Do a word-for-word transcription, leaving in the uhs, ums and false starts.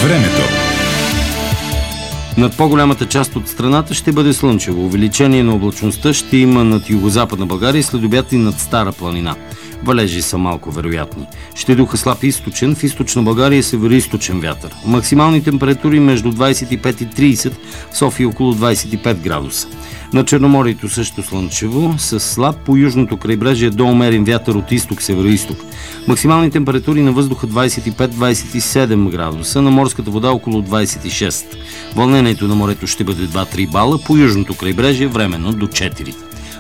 Времето. Над по-голямата част от страната ще бъде слънчево. Увеличение на облачността ще има над югозападна България и след обяд и над Стара планина. Валежи са малко вероятни. Ще духа слаб източен, в източна България и североизточен вятър. Максимални температури между двадесет и пет и тридесет, в София около двадесет и пет градуса. На Черноморието също слънчево, с слаб по южното крайбрежие до умерен вятър от изток-североизток. Максимални температури на въздуха двадесет и пет до двадесет и седем градуса, на морската вода около двадесет и шест. Вълнението на морето ще бъде два до три бала, по южното крайбрежие временно до четири.